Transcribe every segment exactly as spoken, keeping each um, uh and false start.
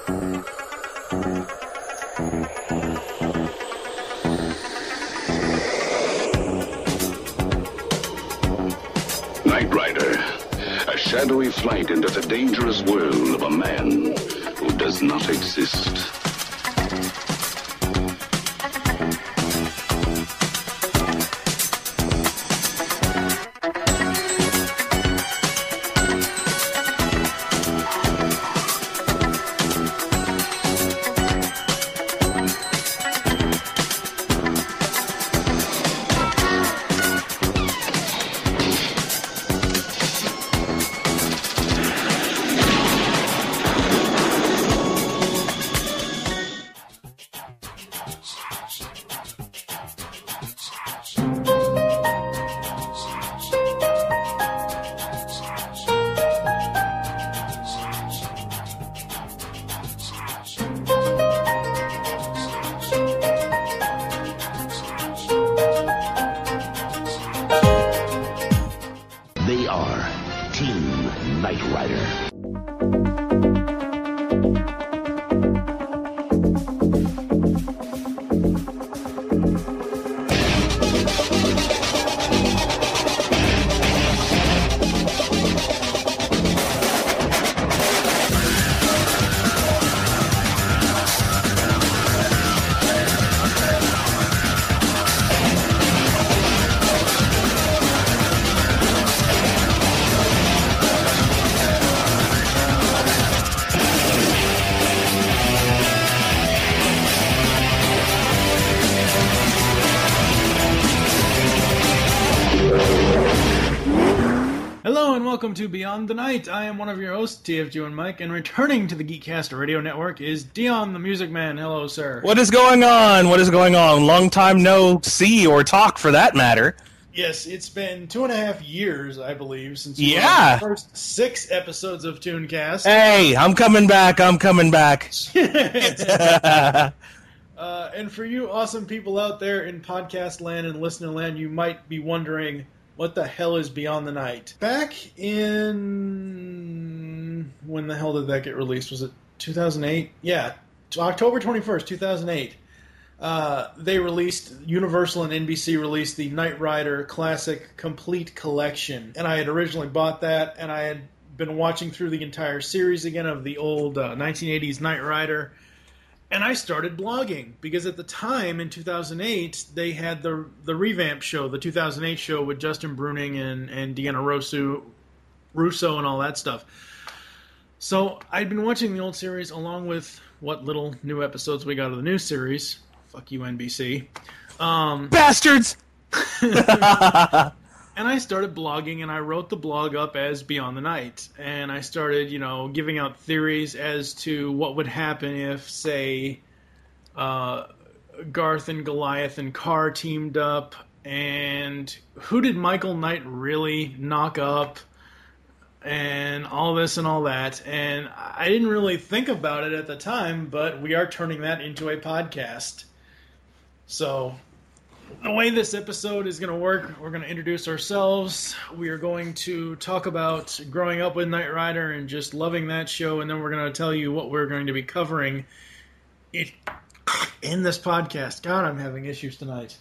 Knight Rider, a shadowy flight into the dangerous world of a man who does not exist. They are Team Knight Rider. Hello and welcome to Beyond the Night. I am one of your hosts, T F G one Mike, and returning to the Geekcast Radio Network is Dion the Music Man. Hello, sir. What is going on? What is going on? Long time no see or talk, for that matter. Yes, it's been two and a half years, I believe, since we Yeah. were the first six episodes of Tooncast. Hey, I'm coming back. I'm coming back. uh, and for you awesome people out there in podcast land and listener land, you might be wondering, what the hell is Beyond the Night? Back in... when the hell did that get released? Was it two thousand eight? Yeah, October twenty-first, two thousand eight. Uh, they released, Universal and N B C released the Knight Rider Classic Complete Collection. And I had originally bought that, and I had been watching through the entire series again of the old uh, nineteen eighties Knight Rider. And I started blogging, because at the time, in two thousand eight, they had the the revamp show, the two thousand eight show with Justin Bruning and, and Deanna Russo, Russo and all that stuff. So I'd been watching the old series along with what little new episodes we got of the new series. Fuck you, N B C. Um, Bastards! And I started blogging, and I wrote the blog up as Beyond the Night. And I started, you know, giving out theories as to what would happen if, say, uh, Garth and Goliath and Carr teamed up, and who did Michael Knight really knock up, and all this and all that. And I didn't really think about it at the time, but we are turning that into a podcast. So the way this episode is going to work, we're going to introduce ourselves. We are going to talk about growing up with Knight Rider and just loving that show, and then we're going to tell you what we're going to be covering it in this podcast. God, I'm having issues tonight.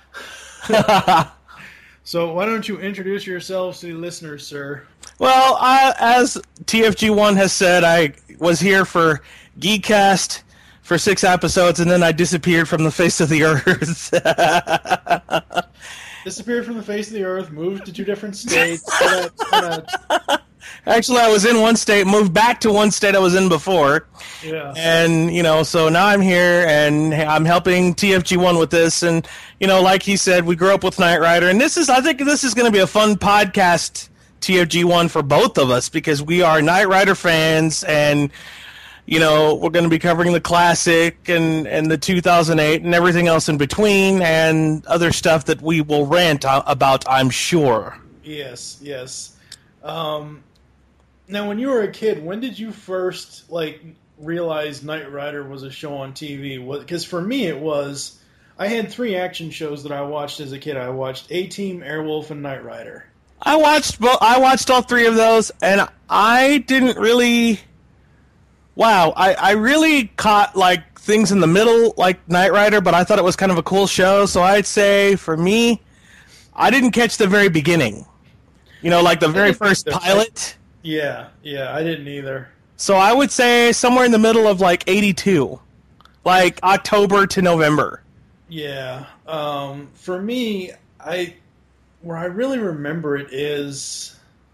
So why don't you introduce yourselves to the listeners, sir? Well, I, as T F G one has said, I was here for Geekcast for six episodes, and then I disappeared from the face of the earth. Disappeared from the face of the earth, moved to two different states. Kinda, kinda... Actually, I was in one state, moved back to one state I was in before. Yeah. And, you know, so now I'm here, and I'm helping T F G one with this. And, you know, like he said, we grew up with Knight Rider. And this is, I think this is going to be a fun podcast, T F G one, for both of us, because we are Knight Rider fans, and, you know, we're going to be covering the classic and, and the two thousand eight and everything else in between, and other stuff that we will rant about, I'm sure. Yes, yes. Um, now, when you were a kid, when did you first, like, realize Knight Rider was a show on T V? Because for me, it was... I had three action shows that I watched as a kid. I watched A-Team, Airwolf, and Knight Rider. I watched, I watched all three of those, and I didn't really... Wow, I, I really caught like things in the middle, like Knight Rider, but I thought it was kind of a cool show. So I'd say for me, I didn't catch the very beginning. You know, like the very first pilot. Yeah, yeah, I didn't either. So I would say somewhere in the middle of like eighty-two, like October to November. Yeah, um, for me, I where I really remember it is.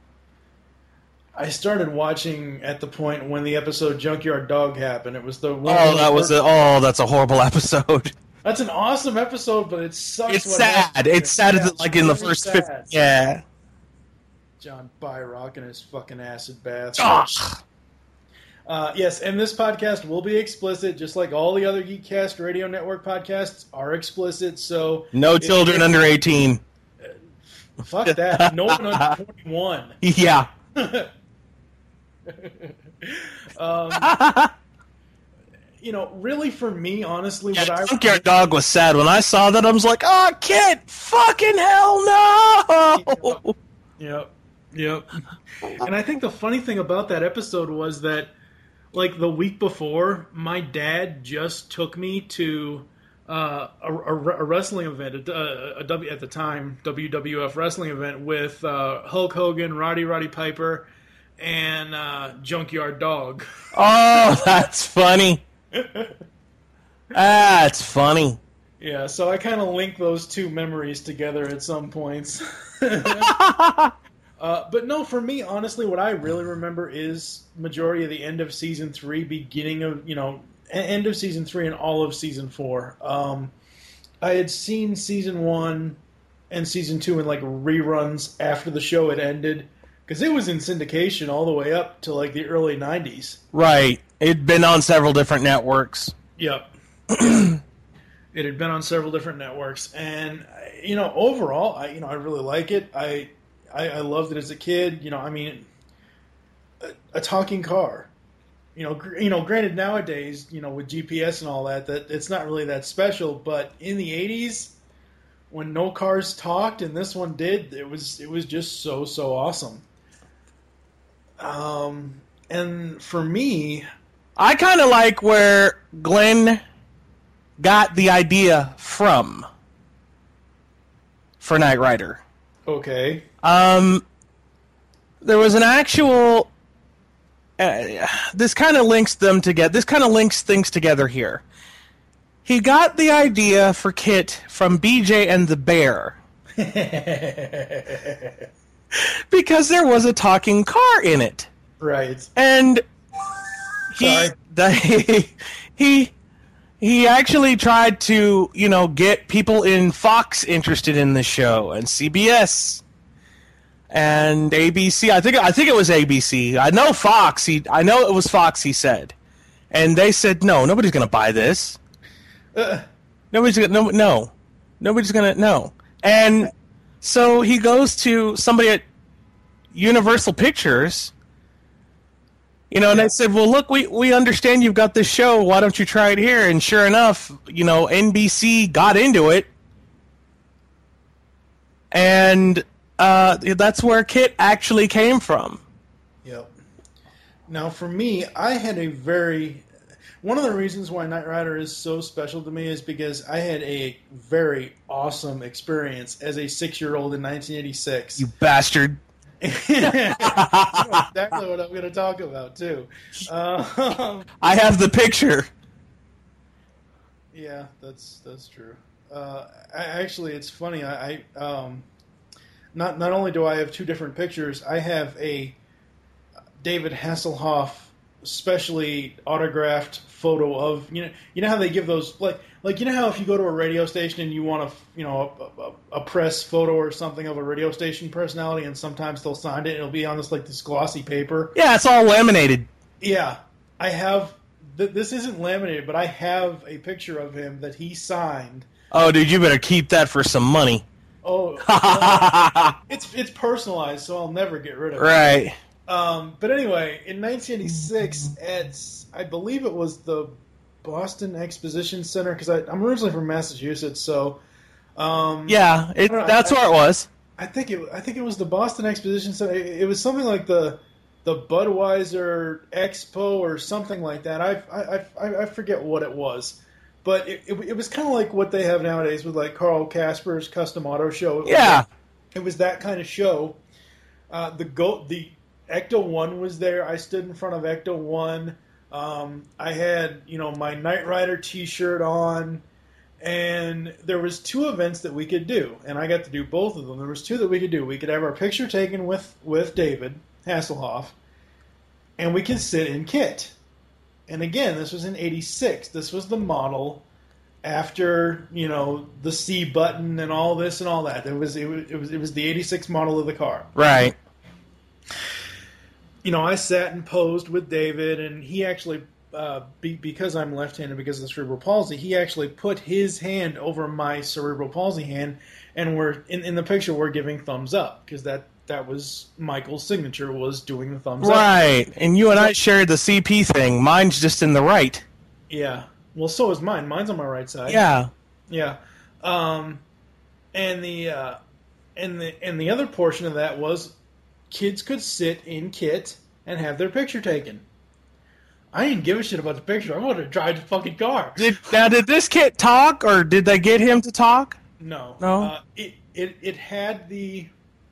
I started watching at the point when the episode Junkyard Dog happened. It was the one oh that was a, oh that's a horrible episode. That's an awesome episode, but it sucks. It's sad. It's sad. Yeah, like in the first fifty. Yeah. John Byrock and his fucking acid bath. Ugh. Uh, yes, and this podcast will be explicit, just like all the other Geekcast Radio Network podcasts are explicit. So no children under eighteen. Fuck that. No one under twenty-one. Yeah. um, you know, really for me, honestly, yeah, what I Junkyard Dog was sad when I saw that. I was like, "Oh, kid, fucking hell no!" Yep, yep. And I think the funny thing about that episode was that, like the week before, my dad just took me to uh, a, a, a wrestling event, a, a W at the time W W F wrestling event with uh, Hulk Hogan, Roddy Roddy Piper, and uh, Junkyard Dog. Oh, that's funny. That's funny. Yeah, so I kind of link those two memories together at some points. uh, but no, for me, honestly, what I really remember is majority of the end of season three, beginning of, you know, end of season three and all of season four. Um, I had seen season one and season two in like reruns after the show had ended. Because it was in syndication all the way up to like the early nineties. Right. It'd been on several different networks. Yep. It had been on several different networks. And, you know, overall, I you know, I really like it. I, I, I loved it as a kid. You know, I mean, a, a talking car. You know, gr- you know, granted nowadays, you know, with G P S and all that, that it's not really that special. But in the eighties, when no cars talked and this one did, it was it was just so, so awesome. Um, and for me, I kind of like where Glenn got the idea from for Knight Rider. Okay. Um, there was an actual. Uh, this kind of links them together. This kind of links things together here. He got the idea for Kit from B J and the Bear. Because there was a talking car in it. Right. And he, the, he he actually tried to, you know, get people in Fox interested in the show, and C B S and A B C. I think I think it was A B C. I know Fox. He I know it was Fox, he said. And they said, "No, nobody's going to buy this. Uh. Nobody's going to no no. Nobody's going to no." And so he goes to somebody at Universal Pictures, you know, and they said, "Well, look, we, we understand you've got this show. Why don't you try it here?" And sure enough, you know, N B C got into it, and uh, that's where Kit actually came from. Yep. Now, for me, I had a very... One of the reasons why Knight Rider is so special to me is because I had a very awesome experience as a six-year-old in nineteen eighty-six. You bastard. You know exactly what I'm going to talk about, too. Um, I have the picture. Yeah, that's that's true. Uh, I, actually, it's funny. I, I um, not not only do I have two different pictures, I have a David Hasselhoff specially autographed photo of, you know you know how they give those, like like you know how if you go to a radio station and you want a you know a, a, a press photo or something of a radio station personality, and sometimes they'll sign it and it'll be on this like this glossy paper. Yeah, it's all laminated. Yeah, I have th- this isn't laminated, but I have a picture of him that he signed. Oh, dude, you better keep that for some money. Oh, well, it's it's personalized, so I'll never get rid of it. Right. Um, but anyway, in nineteen eighty-six, at I believe it was the Boston Exposition Center, because I'm originally from Massachusetts, so um, yeah, it, know, that's I, where it was. I think it I think it was the Boston Exposition Center. It, it was something like the the Budweiser Expo or something like that. I I I, I forget what it was, but it it, it was kind of like what they have nowadays with like Carl Casper's Custom Auto Show. It Yeah, was, it was that kind of show. Uh, the go the Ecto One was there. I stood in front of Ecto One. Um, I had you know my Knight Rider T-shirt on. And there was two events that we could do, and I got to do both of them. There was two that we could do. We could have our picture taken with, with David Hasselhoff, and we could sit in kit. And again, this was in eighty-six. This was the model after, you know, the C button and all this and all that. It was it was it was, it was the eighty-six model of the car. right. You know, I sat and posed with David, and he actually. Uh, be, because I'm left-handed because of the cerebral palsy, he actually put his hand over my cerebral palsy hand, and we're in, in the picture we're giving thumbs up because that, that was Michael's signature, was doing the thumbs up. Right, and you and I shared the C P thing. Mine's just in the right. Yeah, well, so is mine. Mine's on my right side. Yeah, yeah. Um, and the uh, and the and the other portion of that was kids could sit in kit and have their picture taken. I didn't give a shit about the picture. I wanted to drive the fucking car. Did, now, did this kid talk, or did they get him to talk? No. No? Uh, it, it it had the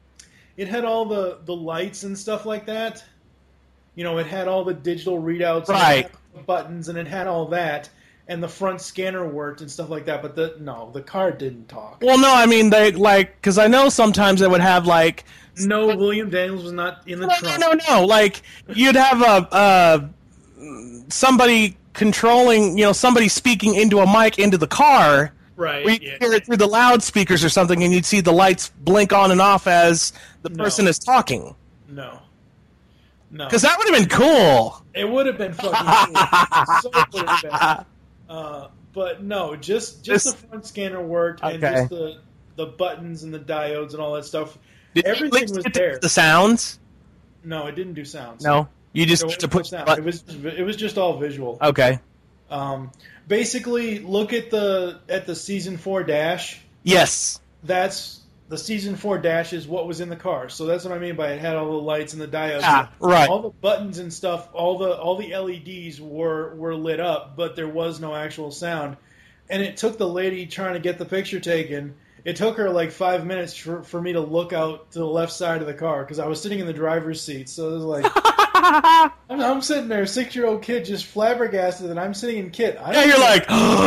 it had all the, the lights and stuff like that. You know, it had all the digital readouts, Right. and it had the buttons, and it had all that, and the front scanner worked and stuff like that. But the no, the car didn't talk. Well, no, I mean, they, like, because I know sometimes they would have, like... No, William Daniels was not in the No, trunk. no, no, no. Like, you'd have a... a somebody controlling, you know, somebody speaking into a mic into the car. Right. Where you yeah. hear it through the loudspeakers or something, and you'd see the lights blink on and off as the No. person is talking. No. No. Because that would have been cool. It would have been fucking cool. So would have been. Uh, but no, just just Just- the front scanner worked, and Okay. just the the buttons and the diodes and all that stuff. Did you Everything at least was get to there. do the sounds? No, it didn't do sounds. No, you just There have to was no push the sound. button. It was it was just all visual. Okay. Um, basically, look at the at the season four dash. Yes. That's the season four dash is what was in the car. So that's what I mean by it had all the lights and the diodes. Ah, right. All the buttons and stuff, all the all the L E Ds were were lit up, but there was no actual sound. And it took the lady trying to get the picture taken. It took her like five minutes for, for me to look out to the left side of the car because I was sitting in the driver's seat. So it was like, I'm, I'm sitting there, six year old kid, just flabbergasted, and I'm sitting in kit. I Yeah, don't you're know- like,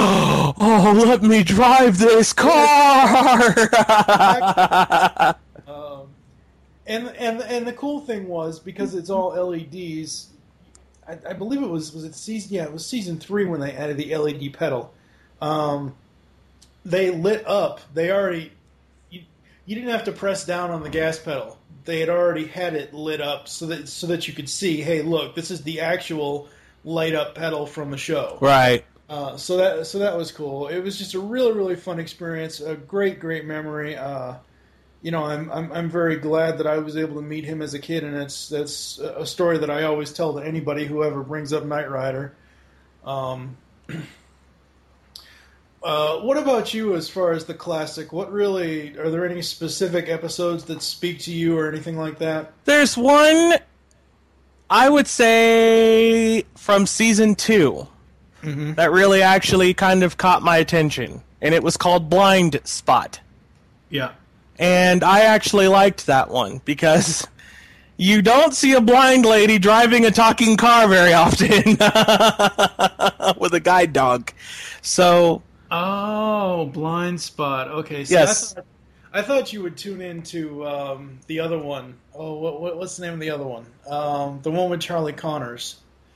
oh, let me drive this car. Um, and and and the cool thing was because it's all L E Ds. I, I believe it was was it season yeah it was season three when they added the L E D pedal. Um, they lit up. They already you, you didn't have to press down on the gas pedal. They had already had it lit up so that so that you could see. Hey, look, this is the actual light up pedal from the show. Right. Uh, so that so that was cool. It was just a really really fun experience. A great great memory. Uh, you know, I'm I'm I'm very glad that I was able to meet him as a kid, and it's that's a story that I always tell to anybody who ever brings up Knight Rider. Um, uh, what about you as far as the classic? What really are there any specific episodes that speak to you or anything like that? There's one, I would say, from season two that really actually kind of caught my attention, and it was called Blind Spot. Yeah. And I actually liked that one because you don't see a blind lady driving a talking car very often with a guide dog. So, Oh, Blind Spot. Okay, so Yes. I thought, I thought you would tune into um, the other one. Oh, what, what, what's the name of the other one? Um, the one with Charlie Connors.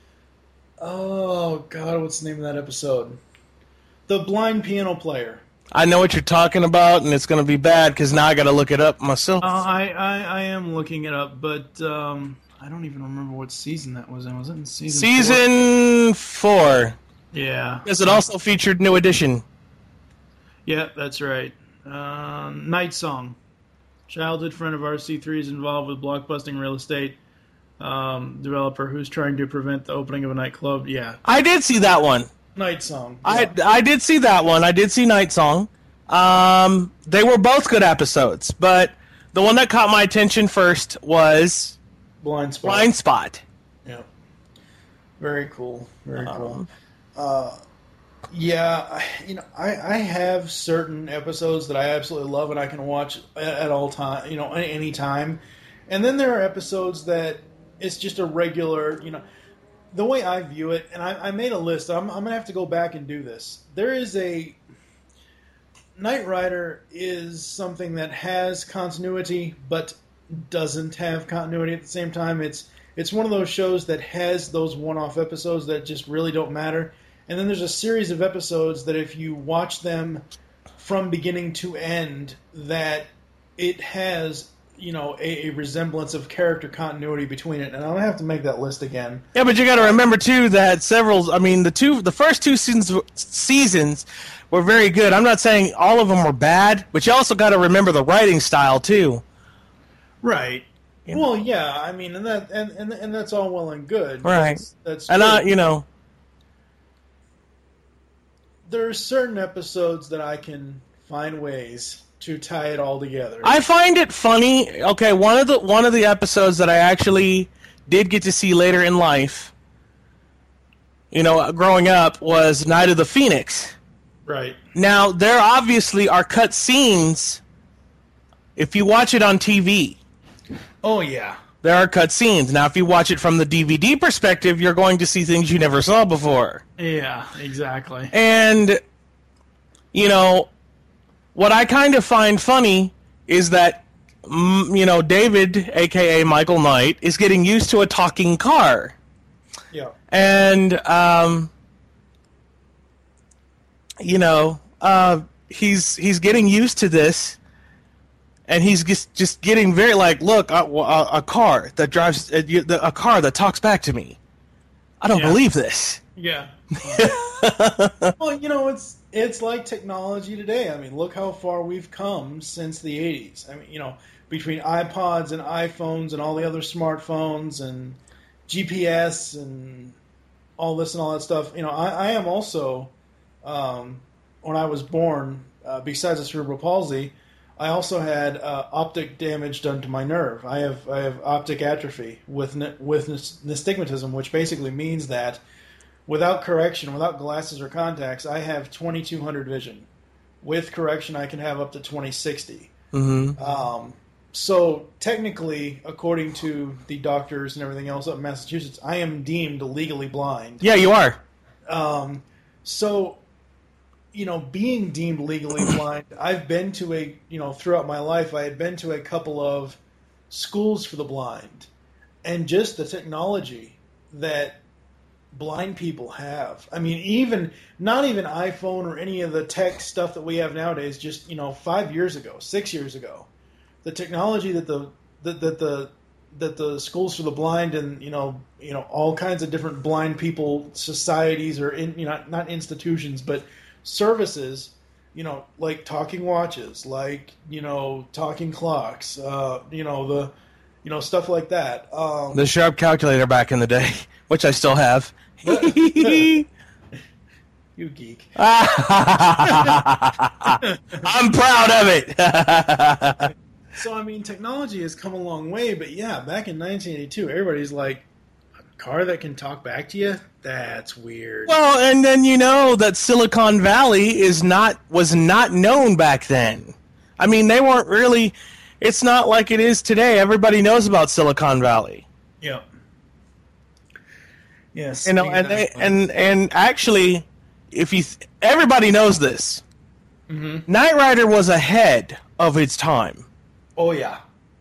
Oh God, what's the name of that episode? The blind piano player. I know what you're talking about, and it's going to be bad because now I got to look it up myself. Uh, I, I I am looking it up, but um, I don't even remember what season that was in. Was it in season? four? Season four. Yeah. Because it also featured New Edition. Yeah, that's right. Uh, Night Song. Childhood friend of R C three is involved with blockbusting real estate um, developer who's trying to prevent the opening of a nightclub. Yeah, I did see that one. Night Song. I Yeah. I did see that one. I did see Night Song. Um, they were both good episodes, but the one that caught my attention first was Blind Spot. Blind Spot. Yeah. Very cool. Very Um, cool. Uh, yeah, I- you know, I, I have certain episodes that I absolutely love and I can watch at, at all time, you know, any, any time. And then there are episodes that it's just a regular, you know, the way I view it, and I, I made a list. I'm, I'm going to have to go back and do this. There is a... Knight Rider is something that has continuity, but doesn't have continuity at the same time. It's it's one of those shows that has those one-off episodes that just really don't matter. And then there's a series of episodes that if you watch them from beginning to end, that it has, you know, a, a resemblance of character continuity between it. And I'll have to make that list again. Yeah, but you got to remember too that several. I mean, the two, the first two seasons seasons were very good. I'm not saying all of them were bad, but you also got to remember the writing style too. Right. You know. Well, yeah. I mean, and that and, and and that's all well and good. Right. That's, that's And I, true. you know, There are certain episodes that I can find ways to tie it all together. I find it funny. Okay, one of the one of the episodes that I actually did get to see later in life, you know, growing up, was Night of the Phoenix. Right. Now, there obviously are cut scenes if you watch it on T V. Oh yeah. There are cut scenes. Now, if you watch it from the D V D perspective, you're going to see things you never saw before. Yeah. Exactly. And, you know, what I kind of find funny is that, mm, you know, David, a k a. Michael Knight, is getting used to a talking car. Yeah. And, um, you know, uh, he's he's getting used to this, and he's just, just getting very like, look, a, a, a car that drives, a, a car that talks back to me. I don't Yeah. believe this. Yeah. Well, you know, it's it's like technology today. I mean, look how far we've come since the eighties. I mean, you know, between iPods and iPhones and all the other smartphones and G P S and all this and all that stuff. You know, I, I am also, um, when I was born, uh, besides the cerebral palsy, I also had uh, optic damage done to my nerve. I have I have optic atrophy with n- with nystagmatism, which basically means that without correction, without glasses or contacts, I have twenty-two hundred vision. With correction, I can have up to twenty sixty. Mm-hmm. Um, so technically, according to the doctors and everything else up in Massachusetts, I am deemed legally blind. Yeah, you are. Um, so, you know, being deemed legally blind, I've been to a, you know, throughout my life, I had been to a couple of schools for the blind. And just the technology that blind people have. I mean, even, not even iPhone or any of the tech stuff that we have nowadays, just, you know, five years ago, six years ago, the technology that the, that, that the, that the schools for the blind and, you know, you know, all kinds of different blind people societies or in, you know, not institutions, but services, you know, like talking watches, like, you know, talking clocks, uh, you know, the, you know, stuff like that. Um, The Sharp calculator back in the day, which I still have. I'm you geek. proud of it. So, I mean, technology has come a long way, but yeah, back in nineteen eighty-two, everybody's like, a car that can talk back to you? That's weird. Well, and then you know that Silicon Valley is not was not known back then. I mean, they weren't really. It's not like it is today. Everybody knows about Silicon Valley. Yeah. Yes. You know, and they, and and actually, if you th- everybody knows this, Mm-hmm. Knight Rider was ahead of its time. Oh, yeah.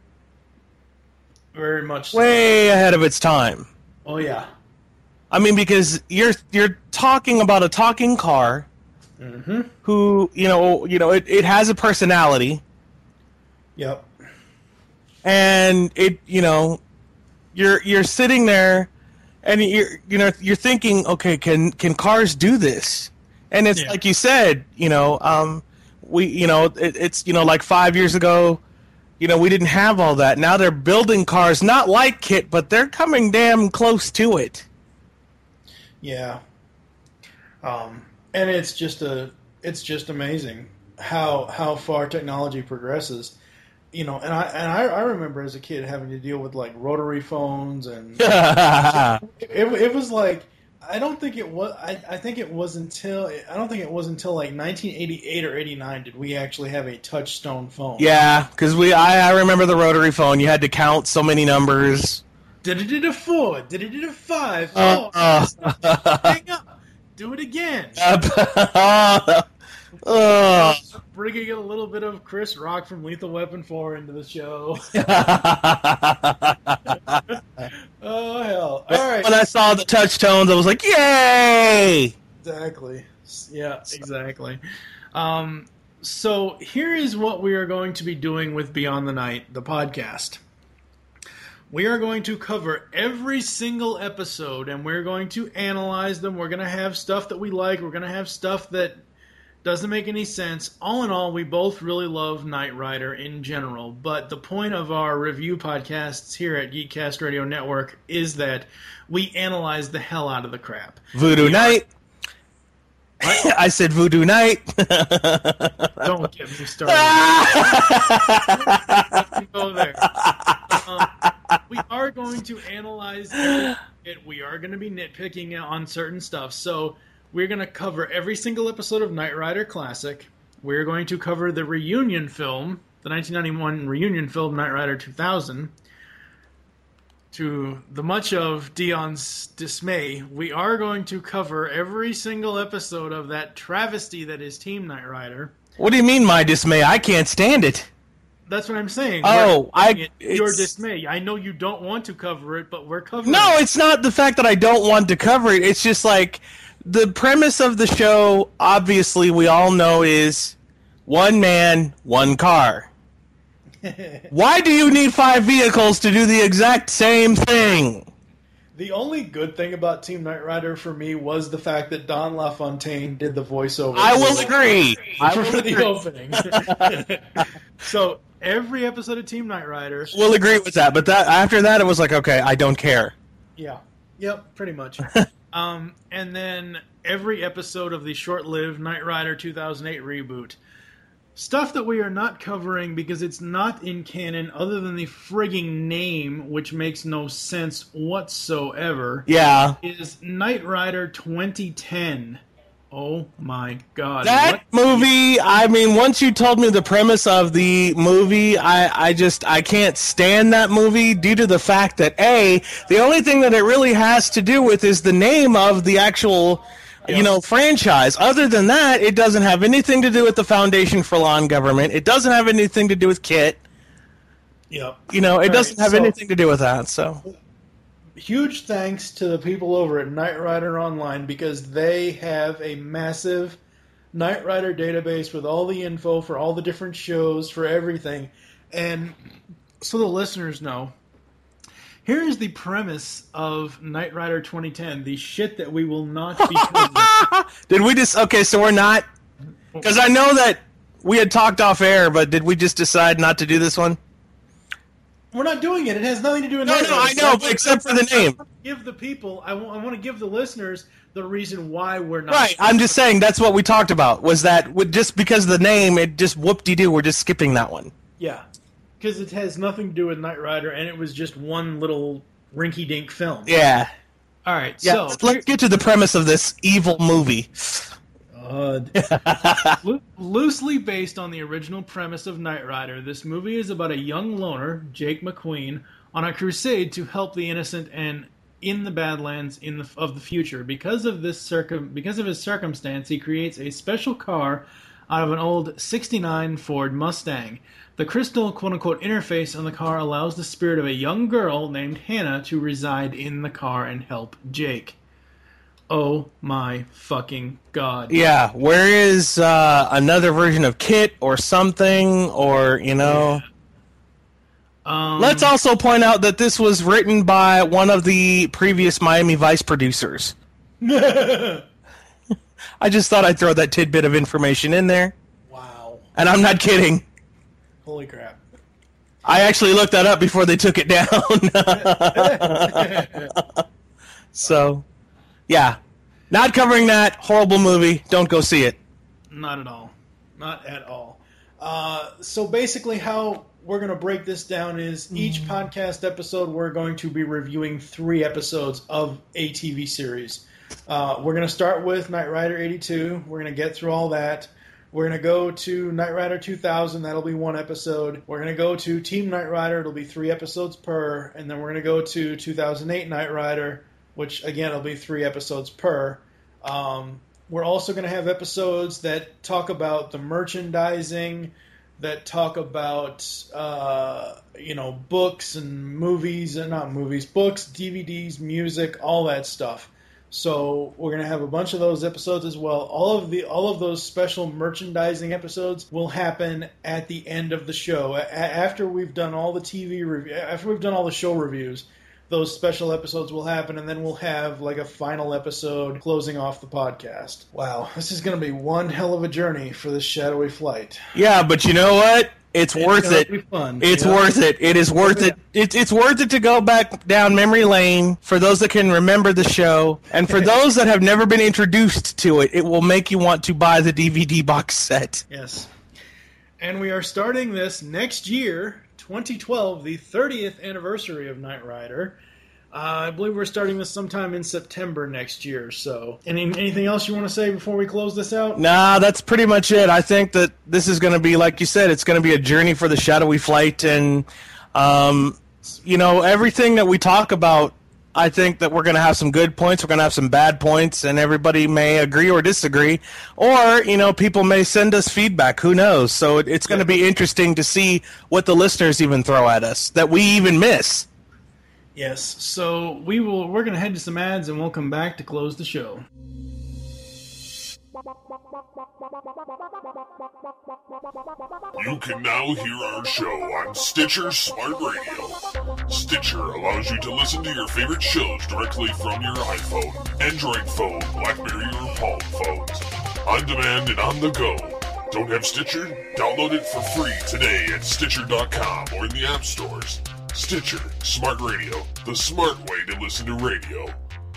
Very much so. Way ahead of its time. Oh, yeah. I mean, because you're you're talking about a talking car, Mm-hmm. who you know you know it, it has a personality, Yep. and it you know you're you're sitting there, and you're you know you're thinking, okay, can can cars do this? And it's Yeah. like you said, you know, um, we you know it, it's you know like five years ago. You know, we didn't have all that. Now they're building cars not like Kit, but they're coming damn close to it. Yeah. Um, and it's just a, it's just amazing how how far technology progresses. you know, and I and I, I remember as a kid having to deal with like rotary phones, and it, it was like I don't think it was. I, I think it was until I don't think it was until like nineteen eighty-eight or eighty-nine did we actually have a touchstone phone. Yeah, because we I, I remember the rotary phone. You had to count so many numbers. Did it did a four? Did it did a five? Uh, oh, uh, hang up. Do it again. Uh, uh, Bringing in a little bit of Chris Rock from Lethal Weapon four into the show. Oh, hell. All right. When I saw the touch tones, I was like, yay! Exactly. Yeah, exactly. Um, so here is what we are going to be doing with Beyond the Night, the podcast. We are going to cover every single episode, and we're going to analyze them. We're going to have stuff that we like. We're going to have stuff that doesn't make any sense. All in all, we both really love Knight Rider in general, but the point of our review podcasts here at Geekcast Radio Network is that we analyze the hell out of the crap. Voodoo Night. I said Voodoo Night. Don't get me started. Don't go there. Um, we are going to analyze it. We are going to be nitpicking on certain stuff. So we're going to cover every single episode of Knight Rider Classic. We're going to cover the reunion film, the nineteen ninety-one reunion film, Knight Rider two thousand. To the much of Dion's dismay, we are going to cover every single episode of that travesty that is Team Knight Rider. What do you mean, my dismay? I can't stand it. That's what I'm saying. Oh, I it, your it's- dismay. I know you don't want to cover it, but we're covering No, it. it's not the fact that I don't want to cover it. It's just like the premise of the show, obviously, we all know is one man, one car. Why do you need five vehicles to do the exact same thing? The only good thing about Team Knight Rider for me was the fact that Don LaFontaine did the voiceover. I will agree. I will For the agree. opening. So every episode of Team Knight Rider. We'll agree with that, but that after that, it was like, okay, I don't care. Yeah. Yep, pretty much. um, and then every episode of the short-lived Knight Rider two thousand eight reboot. Stuff that we are not covering because it's not in canon other than the frigging name, which makes no sense whatsoever, Yeah. is Knight Rider twenty ten. Oh my god. That What? movie, I mean, once you told me the premise of the movie, I, I just, I can't stand that movie due to the fact that, A, the only thing that it really has to do with is the name of the actual, you know, franchise. Other than that, it doesn't have anything to do with the Foundation for Law and Government. It doesn't have anything to do with KITT. Yep. You know, it All doesn't right, have so- anything to do with that, so. Huge thanks to the people over at Knight Rider Online because they have a massive Knight Rider database with all the info for all the different shows, for everything. And so the listeners know, here is the premise of Knight Rider twenty ten, the shit that we will not be covering. Did we just, okay, so we're not, because I know that we had talked off air, but did we just decide not to do this one? We're not doing it. It has nothing to do with No, Knight no, Rider. I know, but except for the name. Give the people, I want to give the listeners the reason why we're not. Right, I'm just saying that's what we talked about, was that with, just because of the name, it just whoop-de-doo, we're just skipping that one. Yeah, because it has nothing to do with Knight Rider, and it was just one little rinky-dink film. Yeah. All right, Yeah, so let's, let's get to the premise of this evil movie. uh, Lo- loosely based on the original premise of Knight Rider, this movie is about a young loner, Jake McQueen, on a crusade to help the innocent and in the Badlands in the, of the future. Because of this circum, because of his circumstance, he creates a special car out of an old sixty-nine Ford Mustang. The crystal quote-unquote interface on the car allows the spirit of a young girl named Hannah to reside in the car and help Jake. Oh my fucking god. Yeah, where is uh, another version of KITT or something, or, you know... Um, Let's also point out that this was written by one of the previous Miami Vice producers. I just thought I'd throw that tidbit of information in there. Wow. And I'm not kidding. Holy crap. I actually looked that up before they took it down. So, yeah. Not covering that. Horrible movie. Don't go see it. Not at all. Not at all. Uh, so basically how we're going to break this down is each podcast episode we're going to be reviewing three episodes of a T V series. Uh, we're going to start with Knight Rider eighty-two. We're going to get through all that. We're going to go to Knight Rider two thousand. That'll be one episode. We're going to go to Team Knight Rider. It'll be three episodes per. And then we're going to go to two thousand eight Knight Rider, which, again, will be three episodes per. Um, we're also going to have episodes that talk about the merchandising, that talk about, uh, you know, books and movies, and not movies, books, D V Ds, music, all that stuff. So we're going to have a bunch of those episodes as well. All of the all of those special merchandising episodes will happen at the end of the show. A- after we've done all the T V review, after we've done all the show reviews, those special episodes will happen, and then we'll have like a final episode closing off the podcast. Wow, this is going to be one hell of a journey for this shadowy flight. Yeah, but you know what? It's, it's worth it. Be fun, it's you know? worth it. It is worth yeah. it. It's it's worth it to go back down memory lane for those that can remember the show, and for those that have never been introduced to it, it will make you want to buy the D V D box set. Yes. And we are starting this next year, twenty twelve, the thirtieth anniversary of Knight Rider. Uh, I believe we're starting this sometime in September next year. So, any anything else you want to say before we close this out? Nah, that's pretty much it. I think that this is going to be, like you said, it's going to be a journey for the shadowy flight, and um, you know, everything that we talk about, I think that we're going to have some good points, we're going to have some bad points, and everybody may agree or disagree, or, you know, people may send us feedback. Who knows? So it, it's going to be interesting to see what the listeners even throw at us that we even miss. Yes. So we will. We're going to head to some ads, and we'll come back to close the show. You can now hear our show on Stitcher Smart Radio. Stitcher allows you to listen to your favorite shows directly from your iPhone, Android phone, BlackBerry, or Palm phones. On demand and on the go. Don't have Stitcher? Download it for free today at Stitcher dot com or in the app stores. Stitcher Smart Radio, the smart way to listen to radio.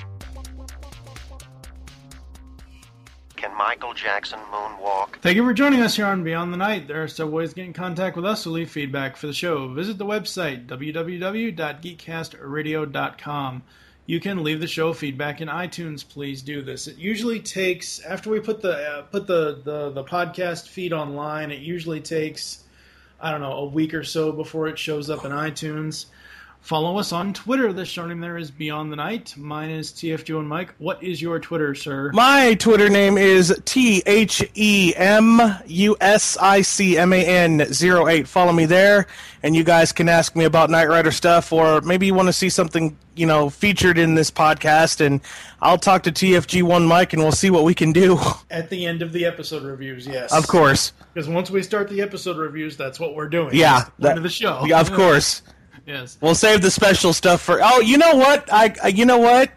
Can Michael Jackson moonwalk? Thank you for joining us here on Beyond the Night. There are several ways to get in contact with us to leave feedback for the show. Visit the website, w w w dot geekcast radio dot com. You can leave the show feedback in iTunes. Please do this. It usually takes, after we put the uh, put the, the, the podcast feed online, it usually takes, I don't know, a week or so before it shows up in iTunes. Follow us on Twitter. The show name there is Beyond the Night. Mine is T F G one Mike. What is your Twitter, sir? My Twitter name is T H E M U S I C M A N zero eight. Follow me there, and you guys can ask me about Knight Rider stuff, or maybe you want to see something, you know, featured in this podcast, and I'll talk to T F G one Mike, and we'll see what we can do. At the end of the episode reviews, yes. Of course. Because once we start the episode reviews, that's what we're doing. Yeah. That's the end of the show. Yeah, of course. Yes. We'll save the special stuff for... Oh, you know what? I, I You know what?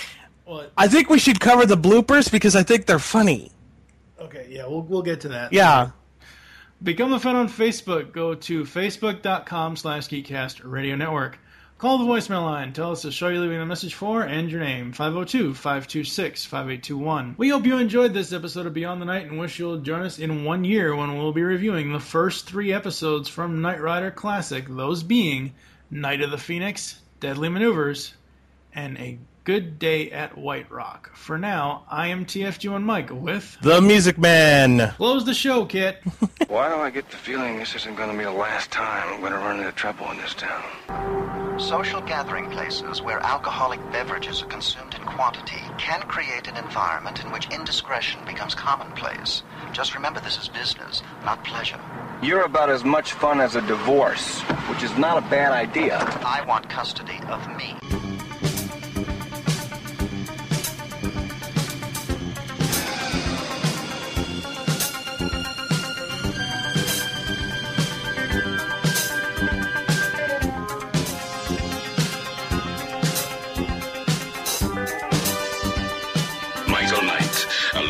What? I think we should cover the bloopers because I think they're funny. Okay, yeah, we'll we'll get to that. Yeah. Become a fan on Facebook. Go to facebook.com slash Geekcast Radio Network. Call the voicemail line. Tell us the show you're leaving a message for and your name. five oh two, five two six, five eight two one. We hope you enjoyed this episode of Beyond the Night and wish you'll join us in one year when we'll be reviewing the first three episodes from Knight Rider Classic, those being Night of the Phoenix, Deadly Maneuvers, and A Good Day at White Rock. For now, I am T F G one Mike with... The Music Man. Close the show, Kit. Why do I get the feeling this isn't going to be the last time I'm going to run into trouble in this town? Social gathering places where alcoholic beverages are consumed in quantity can create an environment in which indiscretion becomes commonplace. Just remember, this is business, not pleasure. You're about as much fun as a divorce, which is not a bad idea. I want custody of me.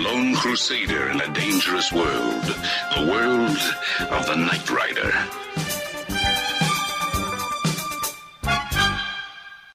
Crusader in a dangerous world, the world of the Knight Rider.